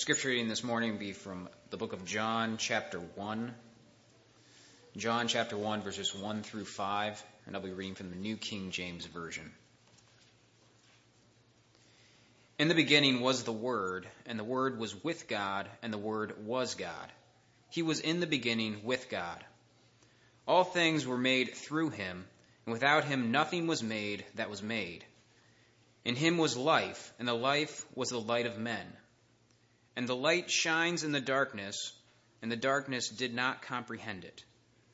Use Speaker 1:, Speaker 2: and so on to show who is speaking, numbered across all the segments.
Speaker 1: Scripture reading this morning will be from the book of John, chapter 1. John, chapter 1, verses 1 through 5, and I'll be reading from the New King James Version. In the beginning was the Word, and the Word was with God, and the Word was God. He was in the beginning with God. All things were made through him, and without him nothing was made that was made. In him was life, and the life was the light of men. And the light shines in the darkness, and the darkness did not comprehend it.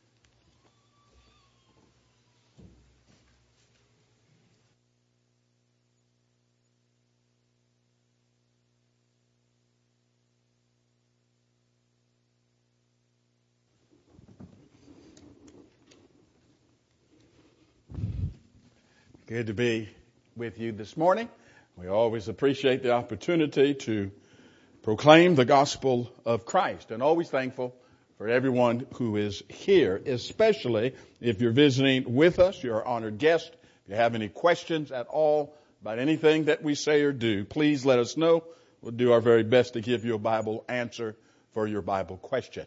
Speaker 2: Good to be with you this morning. We always appreciate the opportunity to proclaim the gospel of Christ, and always thankful for everyone who is here, especially if you're visiting with us, you're our honored guest. If you have any questions at all about anything that we say or do, please let us know. We'll do our very best to give you a Bible answer for your Bible question.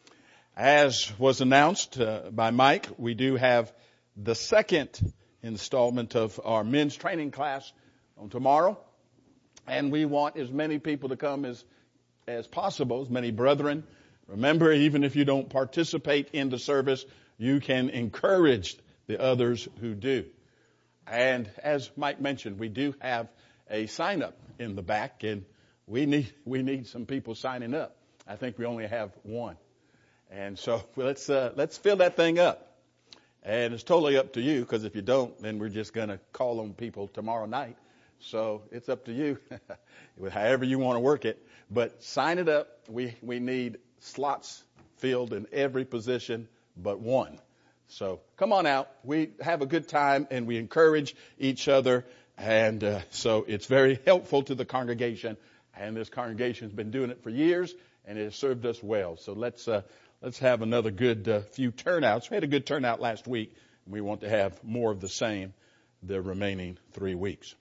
Speaker 2: As was announced by Mike, we do have the second installment of our men's training class on tomorrow. And we want as many people to come as possible, as many brethren. Remember, even if you don't participate in the service, you can encourage the others who do. And as Mike mentioned, we do have a sign up in the back, and we need some people signing up. I think we only have one. And so let's fill that thing up. And it's totally up to you, because if you don't, then we're just going to call on people tomorrow night. So it's up to you, however you want to work it. But sign it up. We need slots filled in every position but one. So come on out. We have a good time, and we encourage each other. And so it's very helpful to the congregation. And this congregation has been doing it for years, and it has served us well. So let's have another good few turnouts. We had a good turnout last week, and we want to have more of the same the remaining 3 weeks.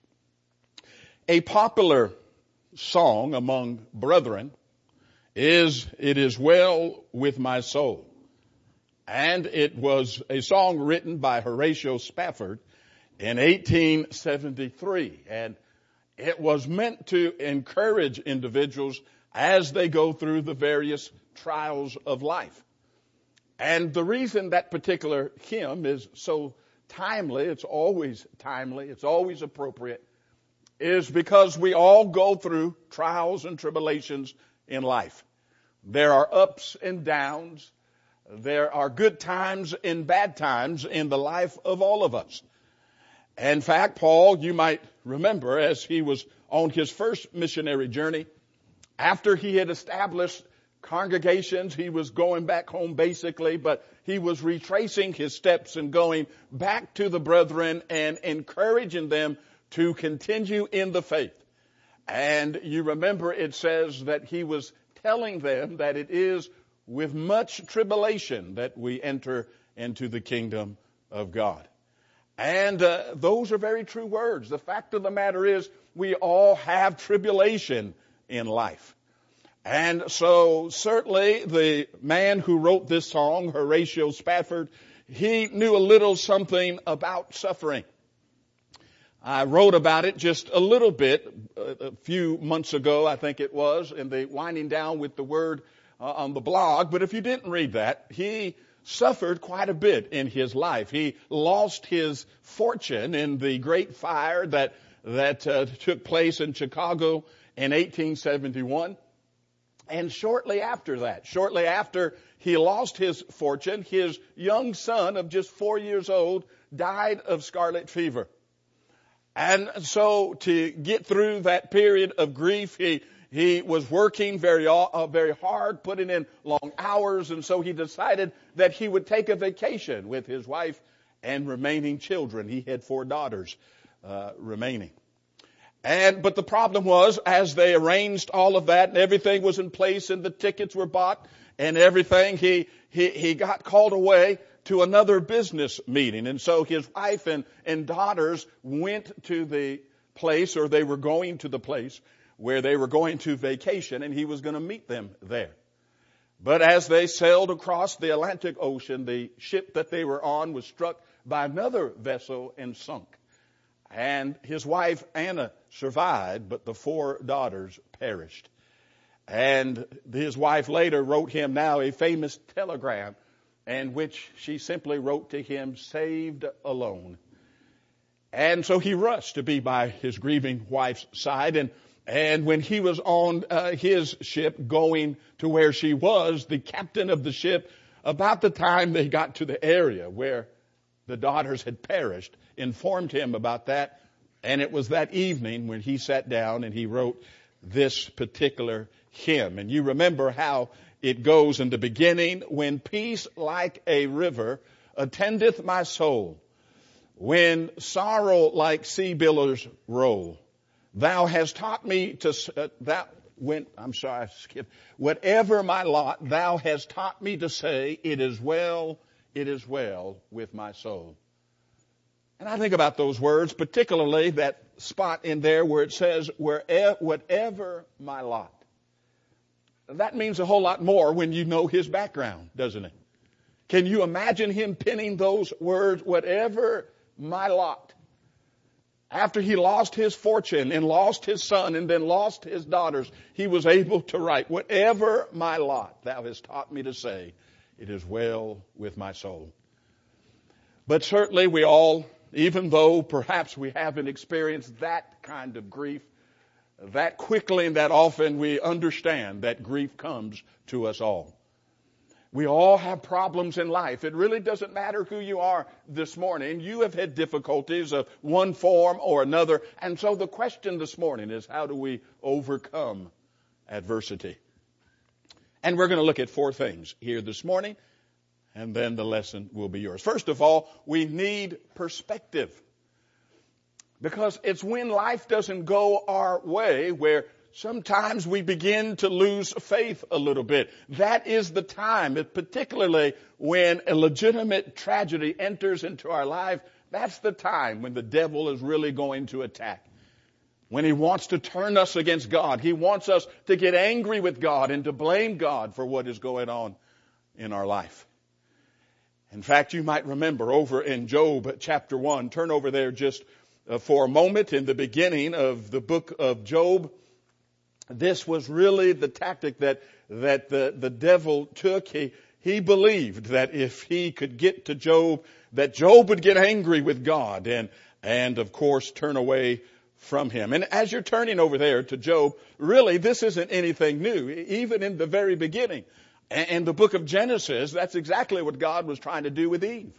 Speaker 2: A popular song among brethren is "It Is Well With My Soul." And it was a song written by Horatio Spafford in 1873. And it was meant to encourage individuals as they go through the various trials of life. And the reason that particular hymn is so timely, it's always appropriate, is because we all go through trials and tribulations in life. There are ups and downs. There are good times and bad times in the life of all of us. In fact, Paul, you might remember, as he was on his first missionary journey, after he had established congregations, he was going back home basically, but he was retracing his steps and going back to the brethren and encouraging them to continue in the faith. And you remember it says that he was telling them that it is with much tribulation that we enter into the kingdom of God. And those are very true words. The fact of the matter is we all have tribulation in life. And so certainly the man who wrote this song, Horatio Spafford, he knew a little something about suffering. I wrote about it just a little bit a few months ago, I think it was, in the Winding Down with the Word on the blog. But if you didn't read that, he suffered quite a bit in his life. He lost his fortune in the great fire that took place in Chicago in 1871. And shortly after he lost his fortune, his young son of just 4 years old died of scarlet fever. And so to get through that period of grief, he was working very hard, putting in long hours, and so he decided that he would take a vacation with his wife and remaining children. He had 4 daughters remaining. But the problem was, as they arranged all of that and everything was in place and the tickets were bought and everything, he got called away to another business meeting. And so his wife and daughters went to the place, or they were going to the place where they were going to vacation, and he was going to meet them there. But as they sailed across the Atlantic Ocean, the ship that they were on was struck by another vessel and sunk. And his wife, Anna, survived, but the 4 daughters perished. And his wife later wrote him now a famous telegram, in which she simply wrote to him, "Saved alone." And so he rushed to be by his grieving wife's side. And when he was on his ship going to where she was, the captain of the ship, about the time they got to the area where the daughters had perished, informed him about that. And it was that evening when he sat down and he wrote this particular hymn. And you remember how it goes in the beginning: "When peace like a river attendeth my soul, when sorrow like sea billows roll, thou hast taught me to, whatever my lot, thou hast taught me to say, it is well with my soul." And I think about those words, particularly that spot in there where it says, whatever my lot. That means a whole lot more when you know his background, doesn't it? Can you imagine him penning those words, whatever my lot? After he lost his fortune and lost his son and then lost his daughters, he was able to write, "Whatever my lot, thou hast taught me to say, it is well with my soul." But certainly we all, even though perhaps we haven't experienced that kind of grief, that quickly and that often, we understand that grief comes to us all. We all have problems in life. It really doesn't matter who you are this morning. You have had difficulties of one form or another. And so the question this morning is, how do we overcome adversity? And we're going to look at 4 things here this morning, and then the lesson will be yours. First of all, we need perspective. Because it's when life doesn't go our way where sometimes we begin to lose faith a little bit. That is the time, particularly when a legitimate tragedy enters into our life. That's the time when the devil is really going to attack. When he wants to turn us against God. He wants us to get angry with God and to blame God for what is going on in our life. In fact, you might remember over in Job chapter 1, turn over there just for a moment. In the beginning of the book of Job, this was really the tactic that the devil took. He believed that if he could get to Job, that Job would get angry with God and of course turn away from him. And as you're turning over there to Job, really this isn't anything new. Even in the very beginning, in the book of Genesis, that's exactly what God was trying to do with Eve.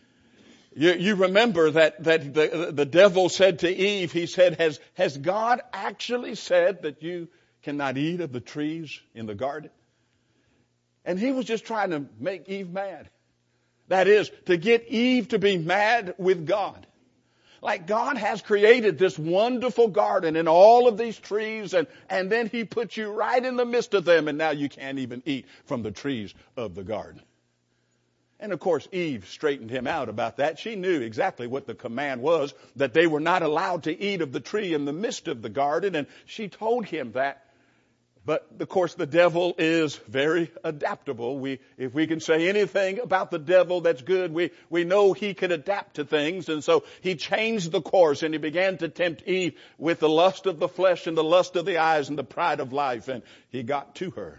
Speaker 2: You remember that the devil said to Eve, he said, has God actually said that you cannot eat of the trees in the garden? And he was just trying to make Eve mad. That is, to get Eve to be mad with God. Like God has created this wonderful garden and all of these trees, and then he put you right in the midst of them, and now you can't even eat from the trees of the garden. And of course, Eve straightened him out about that. She knew exactly what the command was, that they were not allowed to eat of the tree in the midst of the garden, and she told him that. But of course, the devil is very adaptable. If we can say anything about the devil that's good, we know he can adapt to things. And so he changed the course and he began to tempt Eve with the lust of the flesh and the lust of the eyes and the pride of life. And he got to her.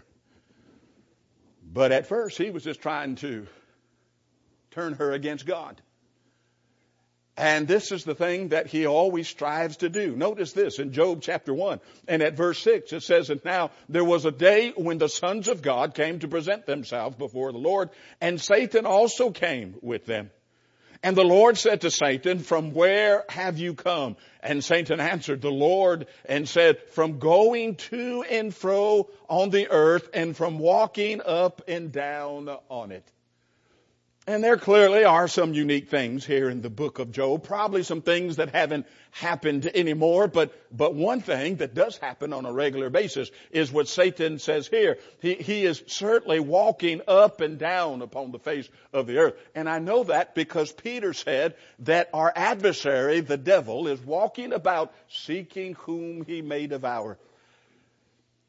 Speaker 2: But at first, he was just trying to turn her against God. And this is the thing that he always strives to do. Notice this in Job chapter 1 and at verse 6 it says, "And now there was a day when the sons of God came to present themselves before the Lord, and Satan also came with them. And the Lord said to Satan, From where have you come? And Satan answered the Lord and said, From going to and fro on the earth, and from walking up and down on it." And there clearly are some unique things here in the book of Job. Probably some things that haven't happened anymore. But one thing that does happen on a regular basis is what Satan says here. He is certainly walking up and down upon the face of the earth. And I know that because Peter said that our adversary, the devil, is walking about seeking whom he may devour.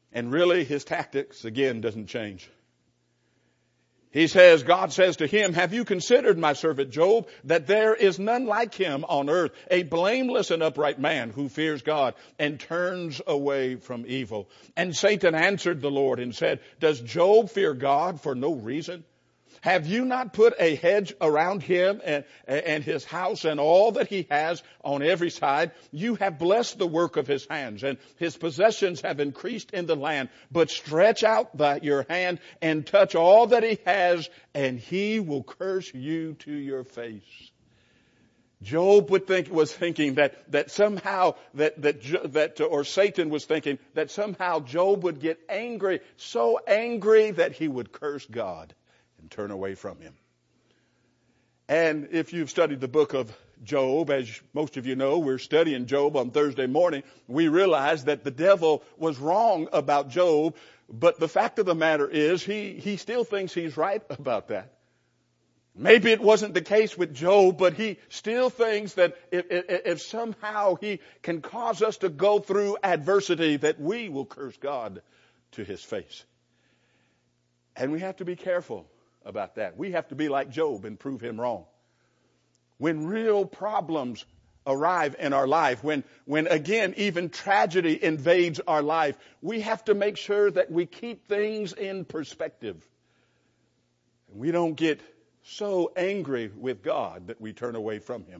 Speaker 2: And really, his tactics, again, doesn't change. He says, God says to him, have you considered my servant Job, that there is none like him on earth, a blameless and upright man who fears God and turns away from evil? And Satan answered the Lord and said, does Job fear God for no reason? Have you not put a hedge around him and his house and all that he has on every side? You have blessed the work of his hands, and his possessions have increased in the land. But stretch out your hand and touch all that he has, and he will curse you to your face. Job was thinking that somehow or Satan was thinking that somehow Job would get angry, so angry that he would curse God and turn away from him. And if you've studied the book of Job, as most of you know, we're studying Job on Thursday morning, we realize that the devil was wrong about Job, but the fact of the matter is he still thinks he's right about that. Maybe it wasn't the case with Job, but he still thinks that if somehow he can cause us to go through adversity, that we will curse God to his face. And we have to be careful about that. We have to be like Job and prove him wrong. When real problems arrive in our life, when again even tragedy invades our life, we have to make sure that we keep things in perspective. And we don't get so angry with God that we turn away from him.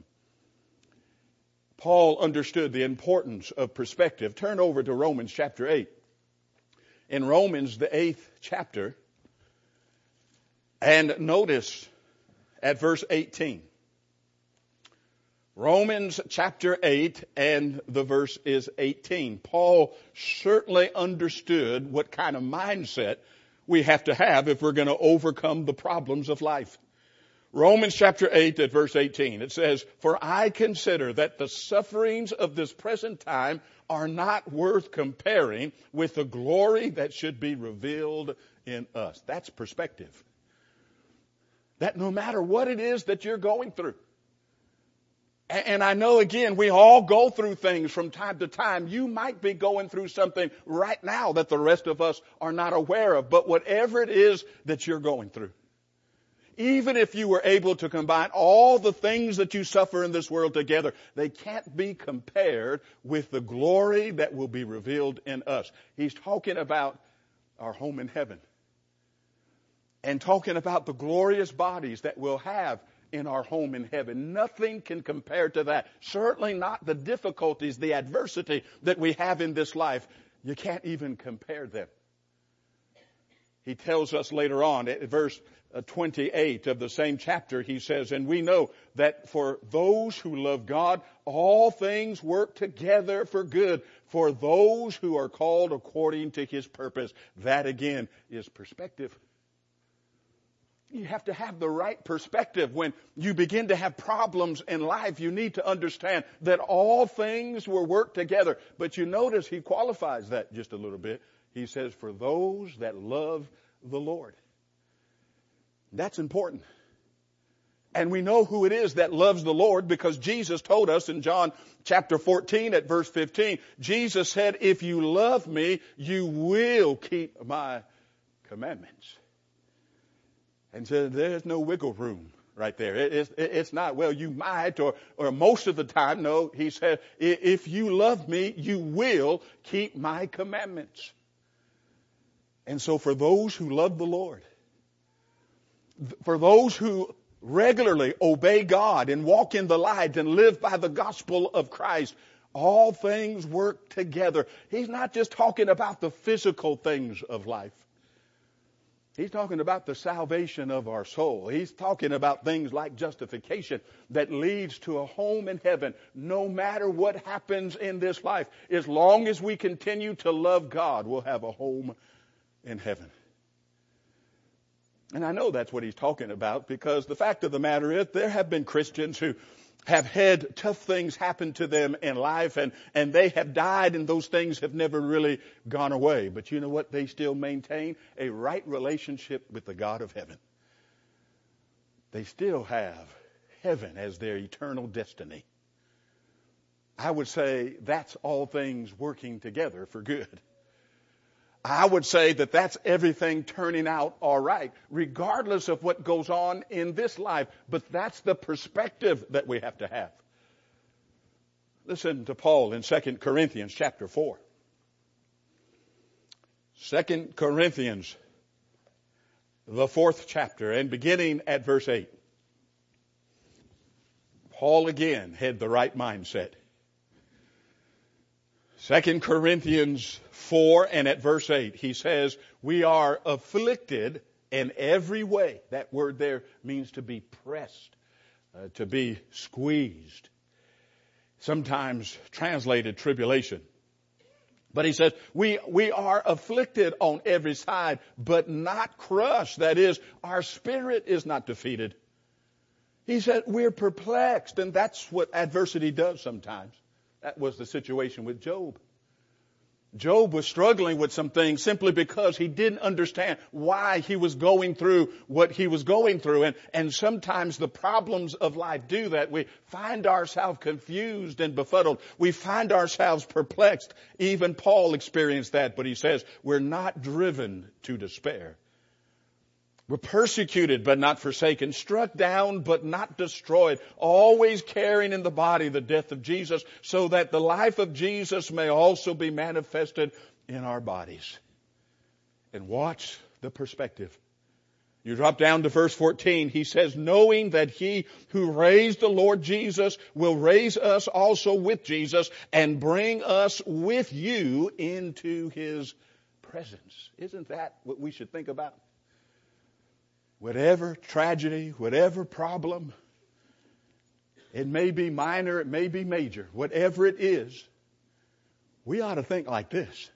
Speaker 2: Paul understood the importance of perspective. Turn over to Romans chapter 8. In Romans, the 8th chapter, and notice at verse 18. Romans chapter 8 and the verse is 18. Paul certainly understood what kind of mindset we have to have if we're going to overcome the problems of life. Romans chapter 8 at verse 18. It says, for I consider that the sufferings of this present time are not worth comparing with the glory that should be revealed in us. That's perspective. That no matter what it is that you're going through. And I know, again, we all go through things from time to time. You might be going through something right now that the rest of us are not aware of. But whatever it is that you're going through, even if you were able to combine all the things that you suffer in this world together, they can't be compared with the glory that will be revealed in us. He's talking about our home in heaven. And talking about the glorious bodies that we'll have in our home in heaven. Nothing can compare to that. Certainly not the difficulties, the adversity that we have in this life. You can't even compare them. He tells us later on, at verse 28 of the same chapter, he says, and we know that for those who love God, all things work together for good, for those who are called according to his purpose. That again is perspective. You have to have the right perspective. When you begin to have problems in life, you need to understand that all things will work together. But you notice he qualifies that just a little bit. He says, for those that love the Lord. That's important. And we know who it is that loves the Lord because Jesus told us in John chapter 14 at verse 15, Jesus said, if you love me, you will keep my commandments. And so there's no wiggle room right there. It's not, well, you might or most of the time. No, he said, if you love me, you will keep my commandments. And so for those who love the Lord, for those who regularly obey God and walk in the light and live by the gospel of Christ, all things work together. He's not just talking about the physical things of life. He's talking about the salvation of our soul. He's talking about things like justification that leads to a home in heaven. No matter what happens in this life, as long as we continue to love God, we'll have a home in heaven. And I know that's what he's talking about because the fact of the matter is there have been Christians who have had tough things happen to them in life and they have died and those things have never really gone away. But you know what? They still maintain a right relationship with the God of heaven. They still have heaven as their eternal destiny. I would say that's all things working together for good. I would say that that's everything turning out all right, regardless of what goes on in this life. But that's the perspective that we have to have. Listen to Paul in 2 Corinthians chapter 4. 2 Corinthians, the 4th chapter, and beginning at verse 8. Paul again had the right mindset. 2 Corinthians 4 and at verse 8, he says, we are afflicted in every way. That word there means to be pressed, to be squeezed. Sometimes translated tribulation. But he says, we are afflicted on every side, but not crushed. That is, our spirit is not defeated. He said, we're perplexed, and that's what adversity does sometimes. That was the situation with Job. Job was struggling with some things simply because he didn't understand why he was going through what he was going through. And sometimes the problems of life do that. We find ourselves confused and befuddled. We find ourselves perplexed. Even Paul experienced that, but he says we're not driven to despair. We're persecuted but not forsaken, struck down but not destroyed, always carrying in the body the death of Jesus, so that the life of Jesus may also be manifested in our bodies. And watch the perspective. You drop down to verse 14. He says, knowing that he who raised the Lord Jesus will raise us also with Jesus and bring us with you into his presence. Isn't that what we should think about? Whatever tragedy, whatever problem, it may be minor, it may be major, whatever it is, we ought to think like this.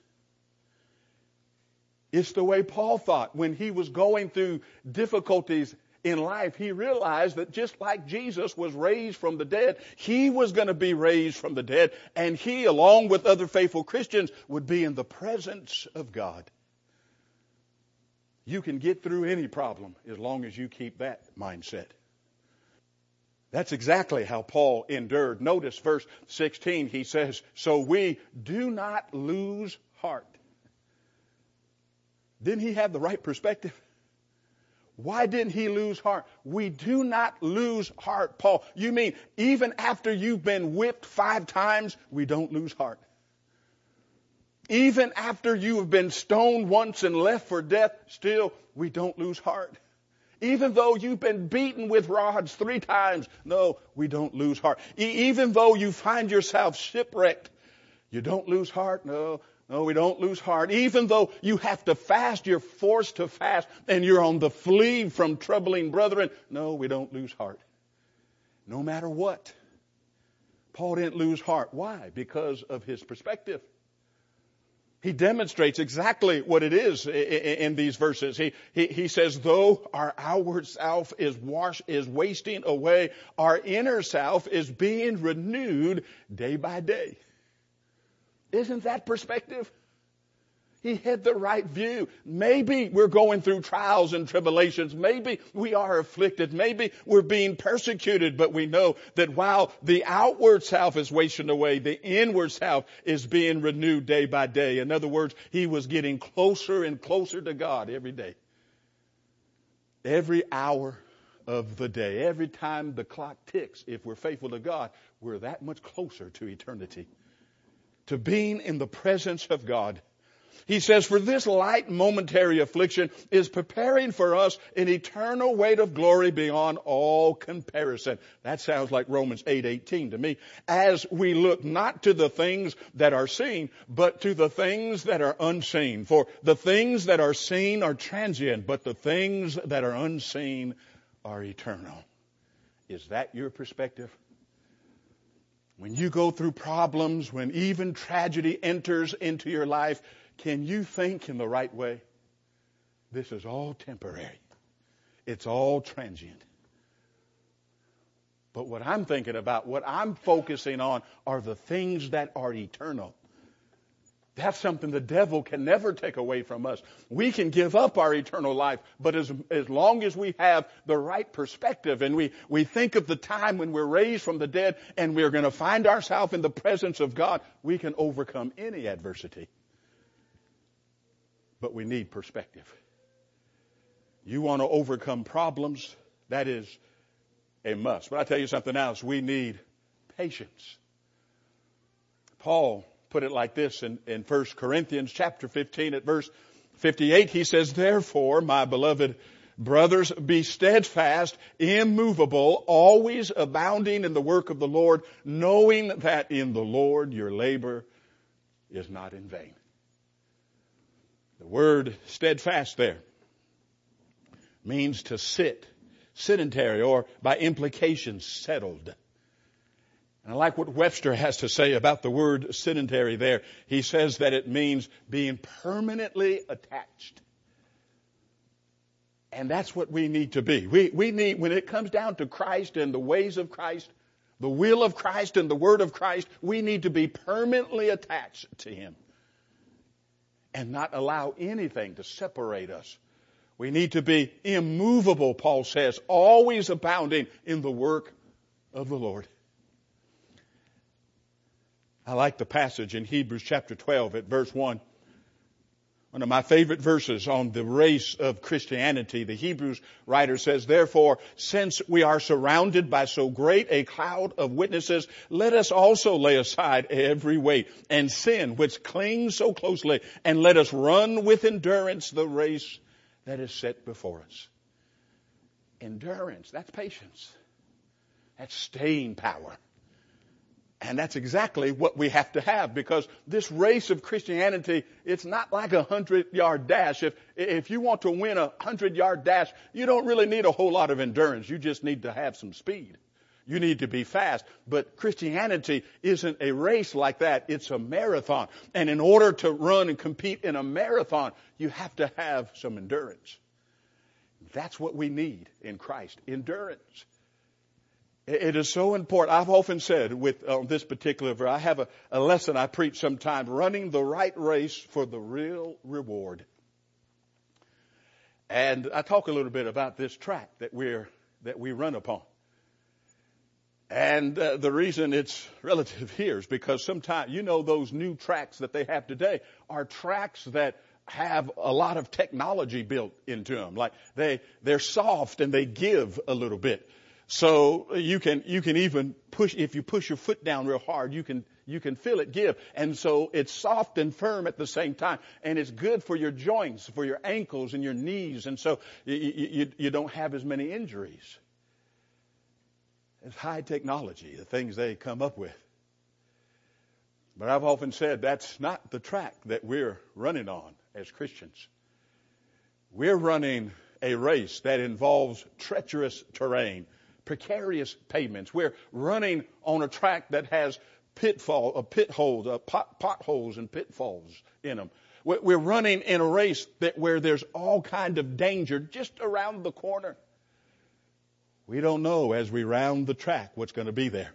Speaker 2: It's the way Paul thought when he was going through difficulties in life. He realized that just like Jesus was raised from the dead, he was going to be raised from the dead, and he, along with other faithful Christians, would be in the presence of God. You can get through any problem as long as you keep that mindset. That's exactly how Paul endured. Notice verse 16, he says, so we do not lose heart. Didn't he have the right perspective? Why didn't he lose heart? We do not lose heart, Paul. You mean even after you've been whipped 5 times, we don't lose heart? Even after you have been stoned once and left for death, still we don't lose heart. Even though you've been beaten with rods 3 times, no, we don't lose heart. Even though you find yourself shipwrecked, you don't lose heart. No, we don't lose heart. Even though you have to fast, you're forced to fast, and you're on the flee from troubling brethren, no, we don't lose heart. No matter what. Paul didn't lose heart. Why? Because of his perspective. He demonstrates exactly what it is in these verses. He says, though our outward self is wasting away, our inner self is being renewed day by day. Isn't that perspective? He had the right view. Maybe we're going through trials and tribulations. Maybe we are afflicted. Maybe we're being persecuted. But we know that while the outward self is wasting away, the inward self is being renewed day by day. In other words, he was getting closer and closer to God every day. Every hour of the day, every time the clock ticks, if we're faithful to God, we're that much closer to eternity, to being in the presence of God. He says, for this light momentary affliction is preparing for us an eternal weight of glory beyond all comparison. That sounds like Romans 8:18 to me. As we look not to the things that are seen, but to the things that are unseen. For the things that are seen are transient, but the things that are unseen are eternal. Is that your perspective? When you go through problems, when even tragedy enters into your life, can you think in the right way? This is all temporary. It's all transient. But what I'm thinking about, what I'm focusing on, are the things that are eternal. That's something the devil can never take away from us. We can give up our eternal life, but as long as we have the right perspective and we think of the time when we're raised from the dead and we're going to find ourselves in the presence of God, we can overcome any adversity. but we need perspective. You want to overcome problems, that is a must. But I tell you something else, we need patience. Paul put it like this in 1 Corinthians chapter 15 at verse 58. He says, therefore, my beloved brothers, be steadfast, immovable, always abounding in the work of the Lord, knowing that in the Lord your labor is not in vain. The word steadfast there means to sit, sedentary, or by implication settled. And I like what Webster has to say about the word sedentary there. He says that it means being permanently attached. And that's what we need to be. We need, when it comes down to Christ and the ways of Christ, the will of Christ and the word of Christ, we need to be permanently attached to Him and not allow anything to separate us. We need to be immovable, Paul says, always abounding in the work of the Lord. I like the passage in Hebrews chapter 12 at verse 1. One of my favorite verses on the race of Christianity. The Hebrews writer says, therefore, since we are surrounded by so great a cloud of witnesses, let us also lay aside every weight and sin which clings so closely, and let us run with endurance the race that is set before us. Endurance, that's patience. That's staying power. And that's exactly what we have to have, because this race of Christianity, it's not like a 100-yard dash. If you want to win a 100-yard dash, you don't really need a whole lot of endurance. You just need to have some speed. You need to be fast. But Christianity isn't a race like that. It's a marathon. And in order to run and compete in a marathon, you have to have some endurance. That's what we need in Christ, endurance. It is so important. I've often said with this particular verse, I have a lesson I preach sometimes, running the right race for the real reward. And I talk a little bit about this track that we run upon. And the reason it's relative here is because sometimes, those new tracks that they have today are tracks that have a lot of technology built into them. Like they're soft and they give a little bit. So you can even push, if you push your foot down real hard, you can feel it give. And so it's soft and firm at the same time. And it's good for your joints, for your ankles and your knees. And so you don't have as many injuries. It's high technology, the things they come up with. But I've often said that's not the track that we're running on as Christians. We're running a race that involves treacherous terrain, precarious pavements. We're running on a track that has potholes and pitfalls in them. We're running in a race where there's all kind of danger just around the corner. We don't know as we round the track what's going to be there.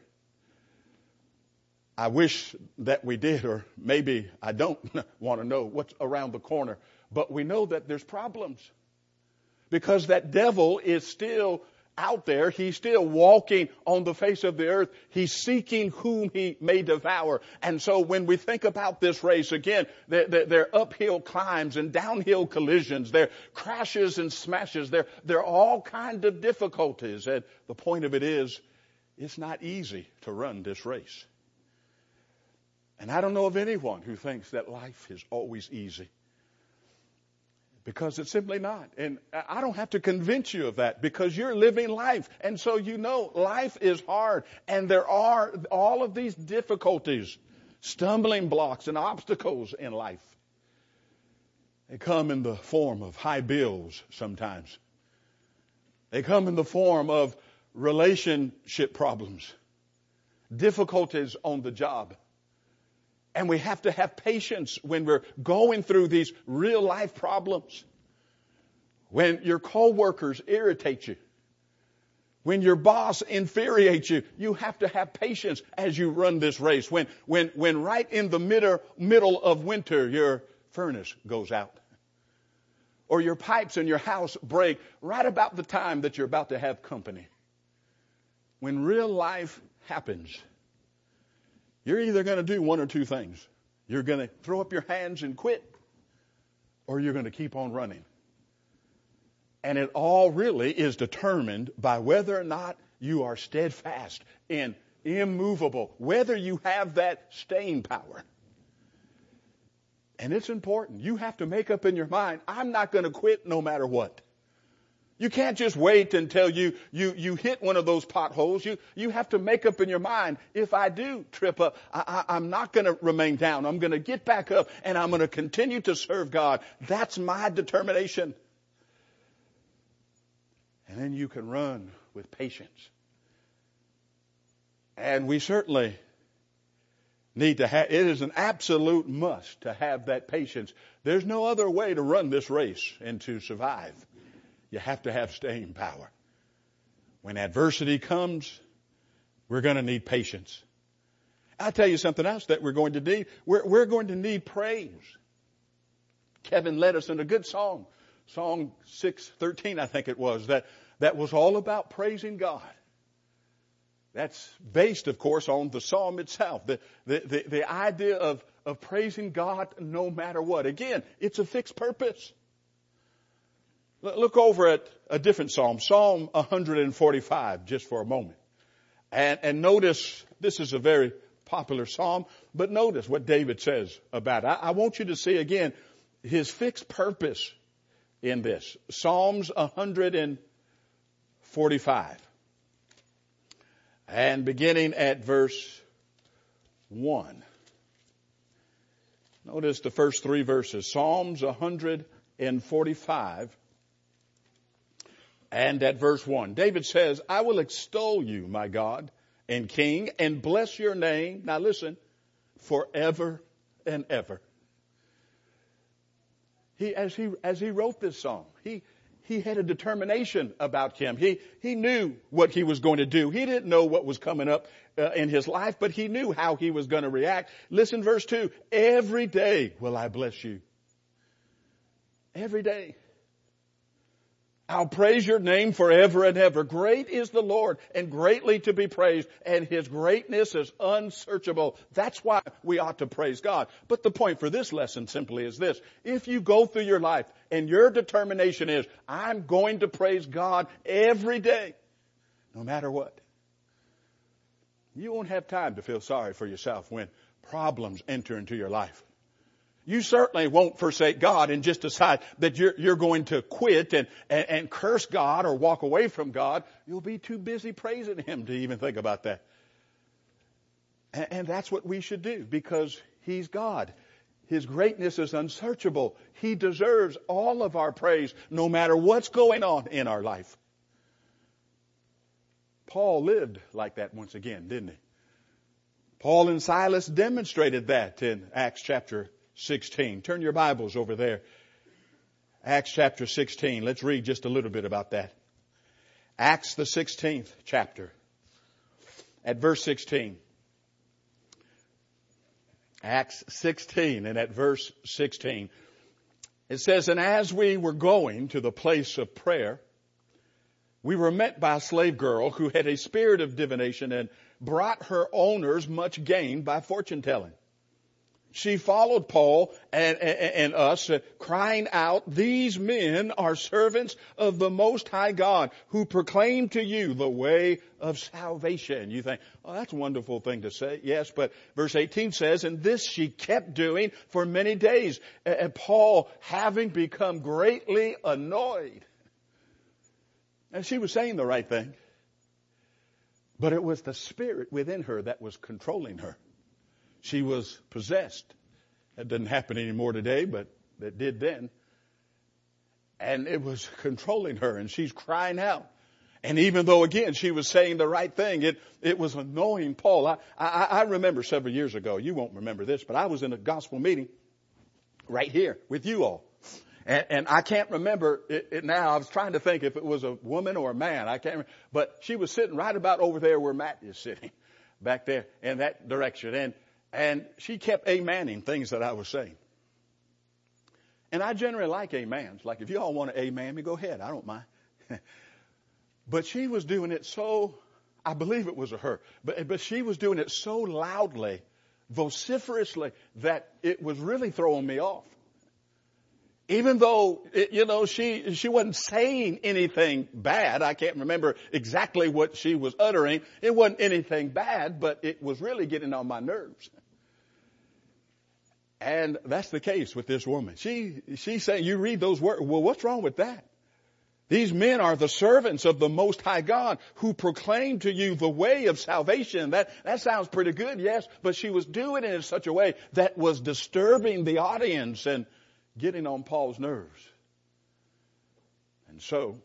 Speaker 2: I wish that we did, or maybe I don't want to know what's around the corner. But we know that there's problems. Because that devil is still out there. He's still walking on the face of the earth. He's seeking whom he may devour. And so when we think about this race, again, there are uphill climbs and downhill collisions. There are crashes and smashes. There are all kinds of difficulties. And the point of it is, it's not easy to run this race. And I don't know of anyone who thinks that life is always easy. Because it's simply not. And I don't have to convince you of that, because you're living life. And so life is hard. And there are all of these difficulties, stumbling blocks and obstacles in life. They come in the form of high bills sometimes. They come in the form of relationship problems, difficulties on the job. And we have to have patience when we're going through these real life problems. When your coworkers irritate you. When your boss infuriates you, you have to have patience as you run this race. When right in the middle of winter, your furnace goes out. Or your pipes in your house break right about the time that you're about to have company. When real life happens, you're either going to do one or two things. You're going to throw up your hands and quit, or you're going to keep on running. And it all really is determined by whether or not you are steadfast and immovable, whether you have that staying power. And it's important. You have to make up in your mind, I'm not going to quit no matter what. You can't just wait until you hit one of those potholes. You have to make up in your mind, if I do trip up, I'm not going to remain down. I'm going to get back up and I'm going to continue to serve God. That's my determination. And then you can run with patience. And we certainly need to have, it is an absolute must to have that patience. There's no other way to run this race and to survive. You have to have staying power. When adversity comes, we're going to need patience. I'll tell you something else that we're going to need. We're going to need praise. Kevin led us in a good song. Song 613, I think it was, that was all about praising God. That's based, of course, on the psalm itself. The idea of praising God no matter what. Again, it's a fixed purpose. Look over at a different psalm, Psalm 145, just for a moment. And notice, this is a very popular psalm, but notice what David says about it. I want you to see again his fixed purpose in this. Psalms 145. And beginning at verse 1. Notice the first three verses. Psalms 145 and at verse 1. David says, I will extol you, my God and King, and bless your name. Now listen, forever and ever. As he wrote this song, he had a determination about him. He knew what he was going to do. He didn't know what was coming up in his life, but he knew how he was going to react. Listen, verse 2. Every day will I bless you. Every day. I'll praise your name forever and ever. Great is the Lord and greatly to be praised, and his greatness is unsearchable. That's why we ought to praise God. But the point for this lesson simply is this. If you go through your life and your determination is, I'm going to praise God every day, no matter what, you won't have time to feel sorry for yourself when problems enter into your life. You certainly won't forsake God and just decide that you're going to quit and curse God or walk away from God. You'll be too busy praising him to even think about that. And that's what we should do, because he's God. His greatness is unsearchable. He deserves all of our praise, no matter what's going on in our life. Paul lived like that once again, didn't he? Paul and Silas demonstrated that in Acts chapter 16. Turn your Bibles over there. Acts chapter 16. Let's read just a little bit about that. Acts the 16th chapter. At verse 16. Acts 16 and at verse 16. It says, and as we were going to the place of prayer, we were met by a slave girl who had a spirit of divination and brought her owners much gain by fortune telling. She followed Paul and us, crying out, these men are servants of the Most High God, who proclaim to you the way of salvation. You think, oh, that's a wonderful thing to say. Yes, but verse 18 says, and this she kept doing for many days. And Paul, having become greatly annoyed. And she was saying the right thing. But it was the spirit within her that was controlling her. She was possessed. That doesn't happen anymore today, but it did then. And it was controlling her, and she's crying out. And even though, again, she was saying the right thing, it was annoying Paul. I remember several years ago, you won't remember this, but I was in a gospel meeting right here with you all. And I can't remember it now. I was trying to think if it was a woman or a man. I can't remember. But she was sitting right about over there where Matt is sitting, back there in that direction. And she kept amening things that I was saying. And I generally like amens. Like, if you all want to amen me, go ahead. I don't mind. But she was doing it so, I believe it was her, but she was doing it so loudly, vociferously, that it was really throwing me off. Even though, she wasn't saying anything bad. I can't remember exactly what she was uttering. It wasn't anything bad, but it was really getting on my nerves. And that's the case with this woman. She's saying, you read those words. Well, what's wrong with that? These men are the servants of the Most High God who proclaim to you the way of salvation. That sounds pretty good, yes, but she was doing it in such a way that was disturbing the audience and getting on Paul's nerves. And so,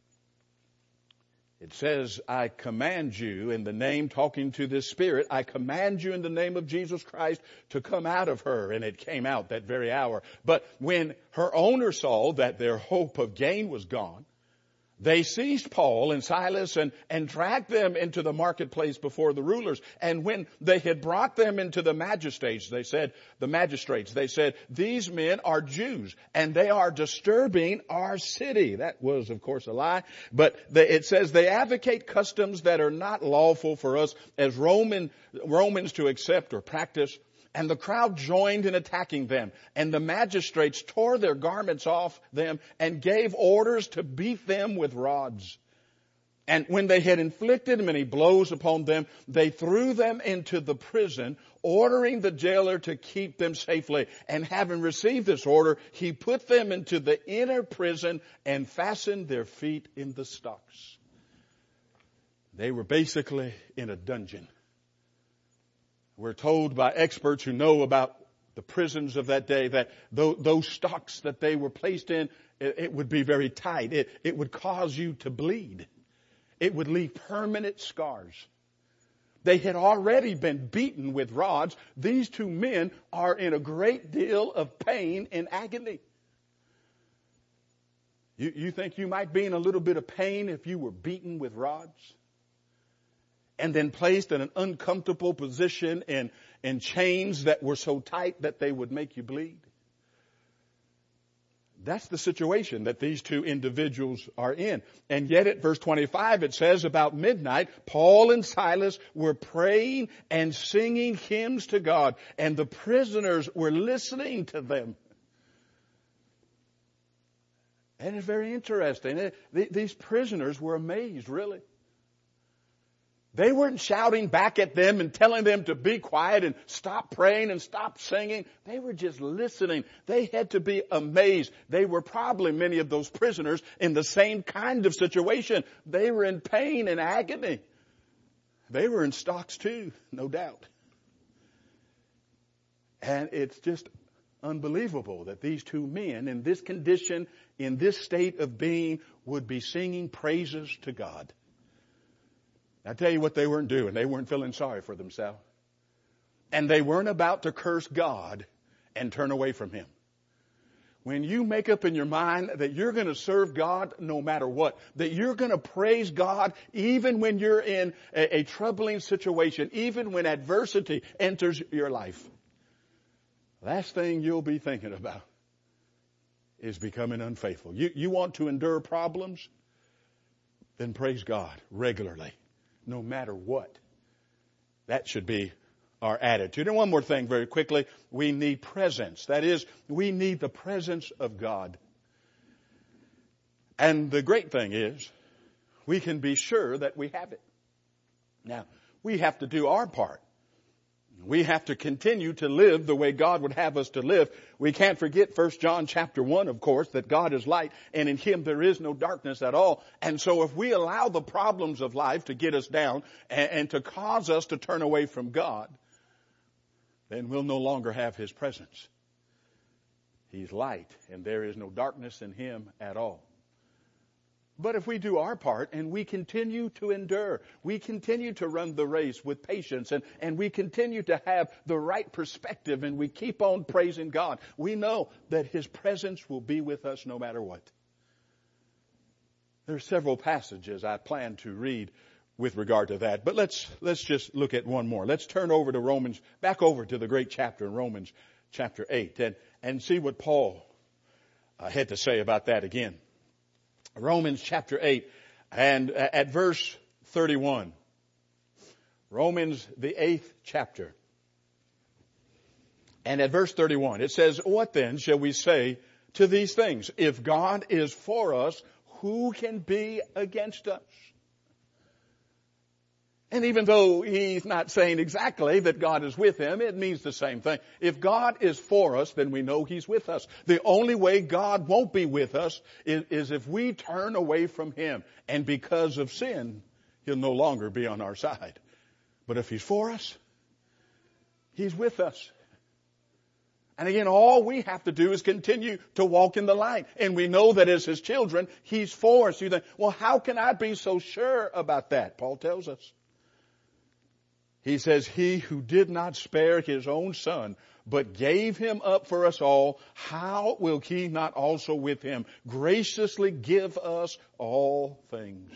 Speaker 2: it says, I command you in the name, talking to this spirit, I command you in the name of Jesus Christ to come out of her. And it came out that very hour. But when her owner saw that their hope of gain was gone, they seized Paul and Silas and dragged them into the marketplace before the rulers. And when they had brought them into the magistrates, they said, these men are Jews and they are disturbing our city. That was, of course, a lie. But it says they advocate customs that are not lawful for us as Romans to accept or practice. And the crowd joined in attacking them. And the magistrates tore their garments off them and gave orders to beat them with rods. And when they had inflicted many blows upon them, they threw them into the prison, ordering the jailer to keep them safely. And having received this order, he put them into the inner prison and fastened their feet in the stocks. They were basically in a dungeon. We're told by experts who know about the prisons of that day that those stocks that they were placed in, it would be very tight. It would cause you to bleed. It would leave permanent scars. They had already been beaten with rods. These two men are in a great deal of pain and agony. You think you might be in a little bit of pain if you were beaten with rods? And then placed in an uncomfortable position in chains that were so tight that they would make you bleed. That's the situation that these two individuals are in. And yet at verse 25 it says about midnight, Paul and Silas were praying and singing hymns to God, and the prisoners were listening to them. And it's very interesting. These prisoners were amazed, really. They weren't shouting back at them and telling them to be quiet and stop praying and stop singing. They were just listening. They had to be amazed. They were probably, many of those prisoners, in the same kind of situation. They were in pain and agony. They were in stocks too, no doubt. And it's just unbelievable that these two men in this condition, in this state of being, would be singing praises to God. I tell you what they weren't doing. They weren't feeling sorry for themselves. And they weren't about to curse God and turn away from Him. When you make up in your mind that you're going to serve God no matter what, that you're going to praise God even when you're in a troubling situation, even when adversity enters your life, last thing you'll be thinking about is becoming unfaithful. You want to endure problems? Then praise God regularly. No matter what. That should be our attitude. And one more thing very quickly. We need presence. That is, we need the presence of God. And the great thing is, we can be sure that we have it. Now, we have to do our part. We have to continue to live the way God would have us to live. We can't forget 1 John chapter 1, of course, that God is light and in Him there is no darkness at all. And so if we allow the problems of life to get us down and to cause us to turn away from God, then we'll no longer have His presence. He's light and there is no darkness in Him at all. But if we do our part and we continue to endure, we continue to run the race with patience and we continue to have the right perspective and we keep on praising God, we know that His presence will be with us no matter what. There are several passages I plan to read with regard to that, but let's just look at one more. Let's turn over to Romans, back over to the great chapter in Romans chapter 8 and see what Paul had to say about that again. Romans chapter 8 and at verse 31. Romans the 8th chapter. And at verse 31 it says, "What then shall we say to these things. If God is for us, who can be against us? And even though he's not saying exactly that God is with him, it means the same thing. If God is for us, then we know he's with us. The only way God won't be with us is if we turn away from him. And because of sin, he'll no longer be on our side. But if he's for us, he's with us. And again, all we have to do is continue to walk in the light. And we know that as his children, he's for us. You think, well, how can I be so sure about that? Paul tells us. He says, he who did not spare his own son, but gave him up for us all, how will he not also with him graciously give us all things?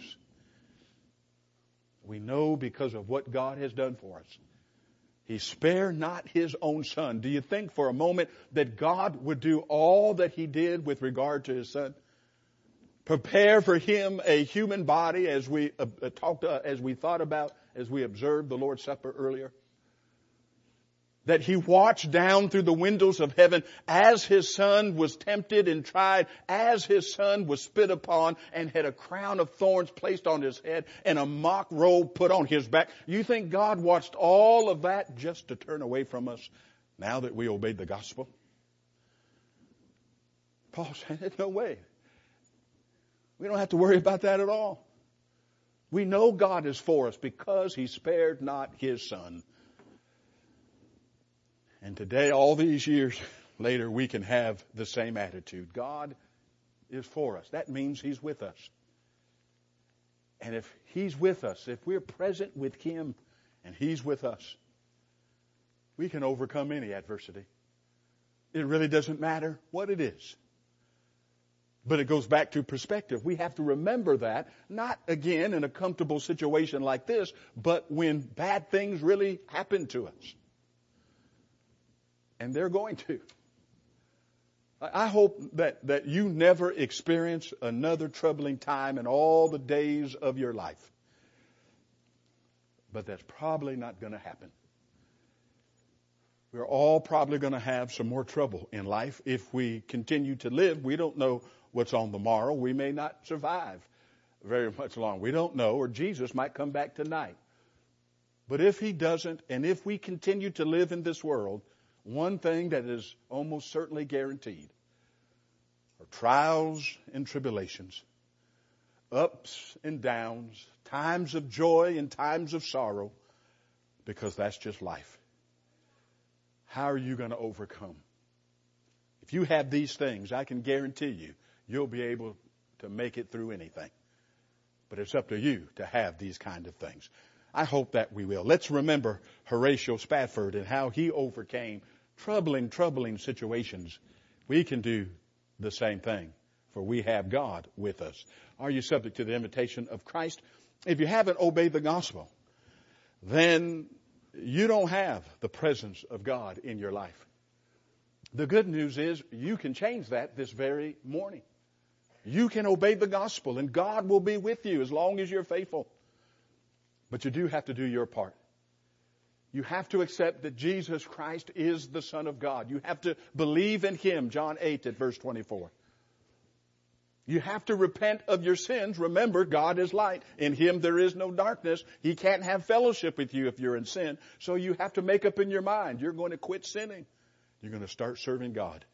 Speaker 2: We know because of what God has done for us. He spared not his own son. Do you think for a moment that God would do all that he did with regard to his son? Prepare for him a human body as we thought about, as we observed the Lord's Supper earlier. That he watched down through the windows of heaven as his son was tempted and tried, as his son was spit upon and had a crown of thorns placed on his head and a mock robe put on his back. You think God watched all of that just to turn away from us now that we obeyed the gospel? Paul said, no way. We don't have to worry about that at all. We know God is for us because he spared not his son. And today, all these years later, we can have the same attitude. God is for us. That means he's with us. And if he's with us, if we're present with him and he's with us, we can overcome any adversity. It really doesn't matter what it is. But it goes back to perspective. We have to remember that, not again in a comfortable situation like this, but when bad things really happen to us. And they're going to. I hope that you never experience another troubling time in all the days of your life. But that's probably not going to happen. We're all probably going to have some more trouble in life if we continue to live. We don't know what's on the morrow. We may not survive very much long. We don't know, or Jesus might come back tonight. But if he doesn't, and if we continue to live in this world, one thing that is almost certainly guaranteed are trials and tribulations, ups and downs, times of joy and times of sorrow, because that's just life. How are you going to overcome? If you have these things, I can guarantee you, you'll be able to make it through anything. But it's up to you to have these kind of things. I hope that we will. Let's remember Horatio Spafford and how he overcame troubling situations. We can do the same thing, for we have God with us. Are you subject to the invitation of Christ? If you haven't obeyed the gospel, then you don't have the presence of God in your life. The good news is you can change that this very morning. You can obey the gospel and God will be with you as long as you're faithful. But you do have to do your part. You have to accept that Jesus Christ is the Son of God. You have to believe in him, John 8 at verse 24. You have to repent of your sins. Remember, God is light. In him there is no darkness. He can't have fellowship with you if you're in sin. So you have to make up in your mind, you're going to quit sinning. You're going to start serving God.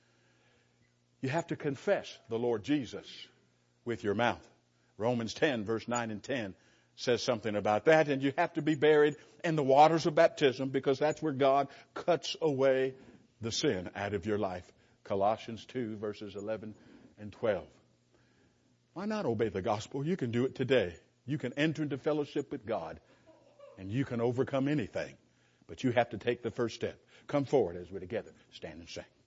Speaker 2: You have to confess the Lord Jesus with your mouth. Romans 10 verse 9 and 10 says something about that. And you have to be buried in the waters of baptism, because that's where God cuts away the sin out of your life. Colossians 2 verses 11 and 12. Why not obey the gospel? You can do it today. You can enter into fellowship with God and you can overcome anything. But you have to take the first step. Come forward as we together stand and sing.